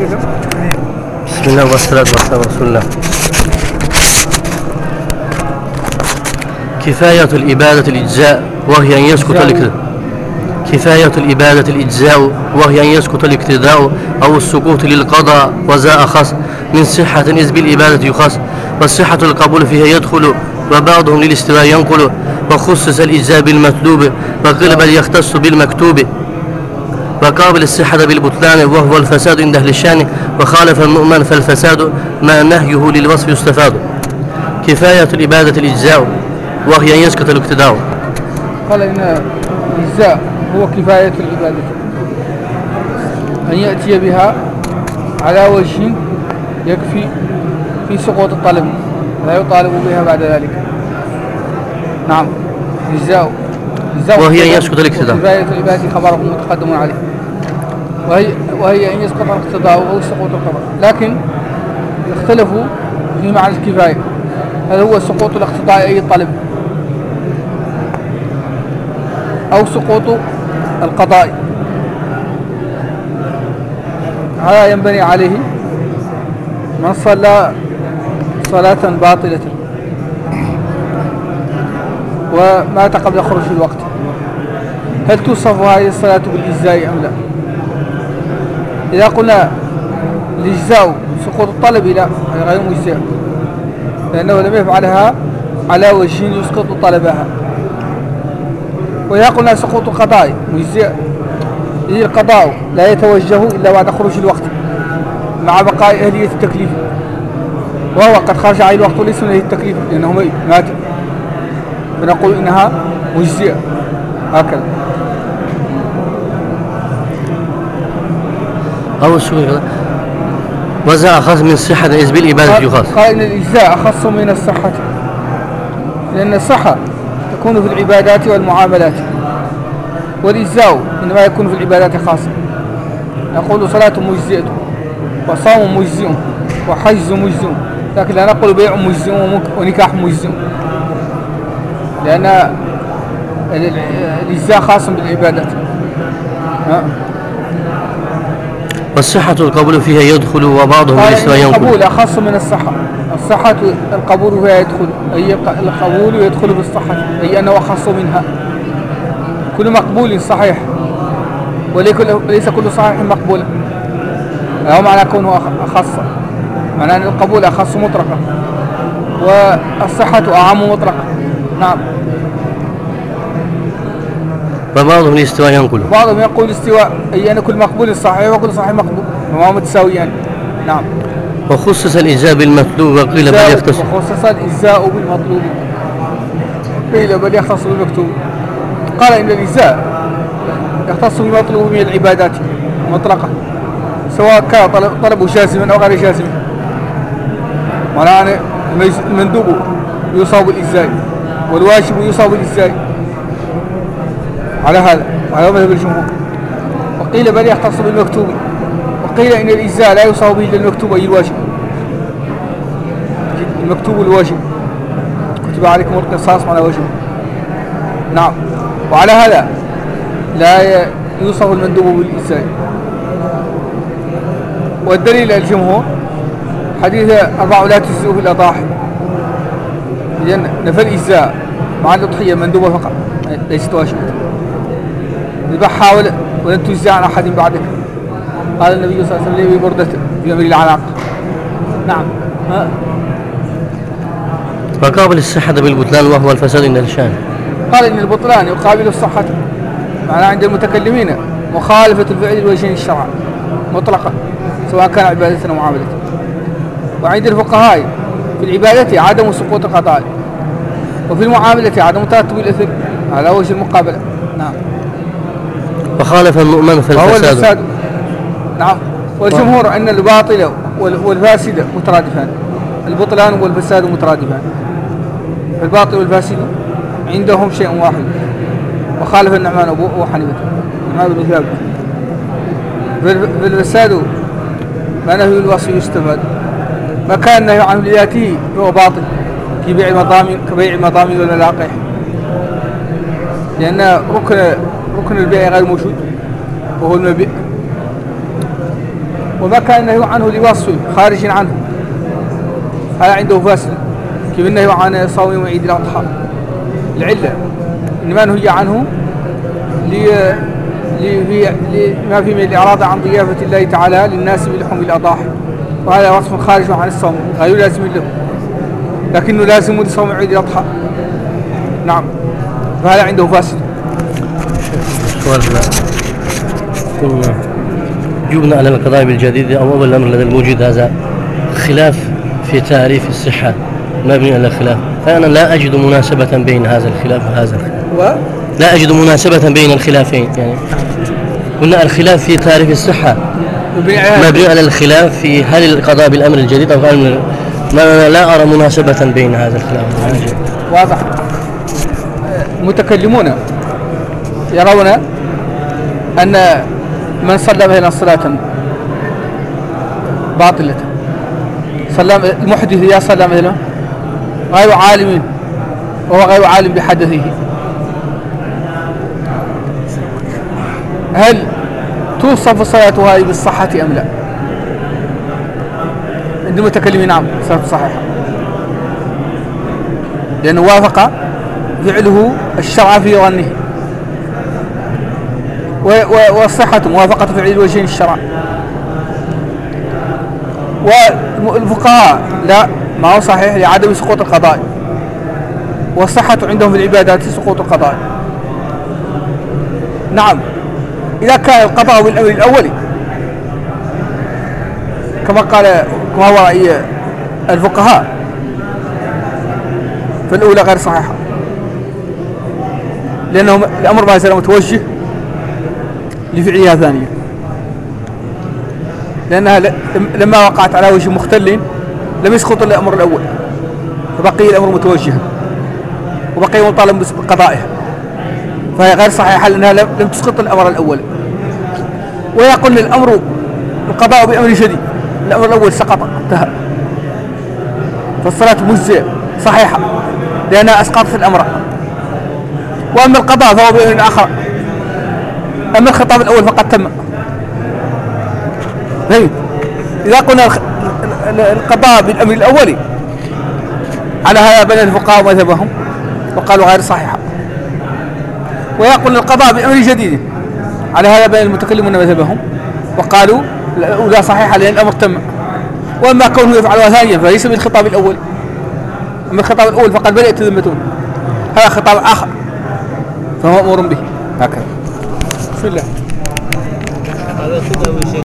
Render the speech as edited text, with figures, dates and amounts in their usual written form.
بسم الله والصلاة والسلام على رسول الله. كفاية الإبادة الإجزاء وهي أن يسقط الاقتداء. كفاية الإبادة الإجزاء وهي أن يسقط الاقتداء أو السقوط للقضاء، وذا أخص من صحة إذ بالإبادة يخص، والصحة القبول فيها يدخل، وبعضهم للاستواء ينقل، وخصص الإجزاء بالمطلوب، وقيل بل يختص بالمكتوب، وقابل الصحة بالبطلان وهو الفساد عند أهل الشان، وخالف المؤمن فالفساد ما نهيه للوصف يستفاد. كفاية الإبادة الإجزاء وهي أن يسقط الاقتداء. قال إن الإجزاء هو كفاية العبادة، أن يأتي بها على وجه يكفي في سقوط الطلب، لا يطالب بها بعد ذلك. نعم، الإجزاء وهي أن يسقط الاقتداء. كفاية العبادة خبره متقدم عليه، وهي أن يسقط الاقتداء أو سقوط القضاء، لكن اختلفوا في معنى الكفاية. هل هو سقوط الاقتداء أي طلب أو سقوط القضاء؟ هذا ينبني عليه من صلى صلاة باطلة ومات قبل خروج الوقت، هل توصف هذه الصلاة بالإجزاء أم لا؟ إذا قلنا الإجزاء سقوط الطلب لا، غير مجزاء، لأنه لم يفعلها على وجه يسقط طلبها. وإذا قلنا سقوط القضاء مجزاء، إذ القضاء لا يتوجه إلا بعد خروج الوقت مع بقاء أهلية التكليف، وهو قد خرج عليه الوقت وليس من أهلية التكليف لأنه مات، فنقول إنها مجزاء هكذا. أو السؤال وذا أخص من صحة إذ بالإبادة يخص. قال إن الإجزاء أخص من الصحة، لأن الصحة تكون في العبادات والمعاملات، والإجزاء إنما يكون في العبادات خاصة. نقول صلاة مجزئة، وصوم مجزئ، وحج مجزئ، لكن لا نقول بيع مجزئ ونكاح مجزئ، لأن الإجزاء خاص بالعبادات. والصحة القبول فيها يدخل، وبعضهم للاستواء ينقل. القبول أخص من الصحة. الصحة القبول فيها يدخل، أي القبول يدخل بالصحة، أي أنه أخص منها. كل مقبول صحيح وليس كل صحيح مقبول، هذا معنى كونه أخص، معنى أن القبول أخص مطلقا والصحة أعم مطلقا. نعم. وبعضهم الاستواء ينقل. بعضهم يقول الاستواء أي أن كل مقبول صحيح وكل صحيح مقبول، وما متساويان. نعم. وخصص الإجزاء بالمطلوب وقيل بل يختص. وخصص الإجزاء بالمطلوب قيل بل يختص بالمكتوب. قال إن الإجزاء يختص بالمطلوب من العبادات مطلقة، سواء كان طلبه جازما أو غير جازم. معناه المندوب يصاب بالإجزاء والواجب يصاب بالإجزاء، على هذا على مذهب الجمهور. وقيل بل يختص بالمكتوب، وقيل إن الإجزاء لا يصاب به إلا المكتوب أي الواجب، المكتوب الواجب، كتب عليكم القصاص على واجب. نعم. وعلى هذا لا يوصف المندوب بالإجزاء. والدليل الجمهور حديث 4 لا تجزئوا في الأضاحي، لأن نفى الإجزاء مع الأضحية مندوبة فقط ليست واجبة. اذبحها ولن تجزى عن أحد بعدك، قال النبي صلى الله عليه وسلم ببردة في أمر العناق. نعم. وقابل الصحة بالبطلان وهو الفساد عند الشان. قال إن البطلان يقابل الصحة، معناه عند المتكلمين مخالفة الفعل الوجهين الشرع مطلقا سواء كان عبادة أو معاملة. وعند الفقهاء في العبادة عدم سقوط القضاء، وفي المعاملة عدم ترتب الإثم على وجه المقابلة. نعم. وخالف المؤمن فالفساد. نعم. والجمهور أن الباطل والفاسد مترادفان، البطلان والفساد مترادفان، الباطل والفاسد عندهم شيء واحد. وخالف النعمان أبو حنيفة النعمان بن ثابت. فالفساد ما نهي الوصف يستفاد، ما كان نهي عنه لذاته هو باطل كبيع المضامن والملاقح، لأن ركن البيع غير موجود وهو المبيع. وما كان النهي عنه لوصف خارج عنه هذا عنده فاسد، كيف النهي عن صوم يوم عيد الأضحى. العلة إنما نهي عنه لما فيه من الإعراض عن ضيافة الله تعالى للناس بلحوم الأضاحي، وهذا وصف خارج عن الصوم غير لازم له، لكنه لازم لصوم عيد الأضحى. نعم، فهذا عنده فاسد. كنا جبنا على القضاء بالجديد أو أول الأمر الذي الموجود هذا خلاف في تعريف الصحة مبني على الخلاف، فأنا لا أجد مناسبة بين هذا الخلاف وهذا الخلاف. لا أجد مناسبة بين الخلافين. يعني قلنا الخلاف في تعريف الصحة مبني على الخلاف في هل القضاء بالأمر الجديد أو غير. لا أرى مناسبة بين هذا الخلاف. واضح. المتكلمون يرون أن من صلى مثلا صلاة باطلة، المحدث إذا صلى مثلا غير عالم وهو غير عالم بحدثه، هل توصف صلاته هذه بالصحة أم لا؟ عند المتكلمين نعم صلاة صحيحة، لأنه وافق فعله الشرع في ظنه، والصحة موافقة فعل الوجهين الشرع. والفقهاء لا، ما هو صحيح لعدم سقوط القضاء، والصحة عندهم في العبادات سقوط القضاء. نعم، إذا كان القضاء بالأمر الأولي كما هو رأي الفقهاء فالأولى غير صحيحة، لأنه الأمر ما يزال متوجه لفعلها ثانية، لأنها لما وقعت على وجه مختل لم يسقط الأمر الأول، فبقي الأمر متوجها وبقي مطالب بقضائها، فهي غير صحيحة لأنها لم تسقط الأمر الأول. ويقول الأمر القضاء بأمر شديد، الأمر الأول سقط انتهى، فالصلاة مجزئة صحيحة لأنها أسقطت الأمر. وأما القضاء فهو بأمر آخر، أما الخطاب الأول فقد تم. إذا قلنا القضاء بالأمر الأولي على هذا بنى الفقهاء مذهبهم وقالوا غير صحيحة، ويقول القضاء بأمر جديد على هذا بنى المتكلمون مذهبهم وقالوا لا صحيحة لأن الأمر تم. وأما كونه يفعلها ثانيا فليس بالخطاب الأول، أما الخطاب الأول فقد بدأت ذمتون، هذا خطاب آخر فهو أمر به هكذا. بسم الله.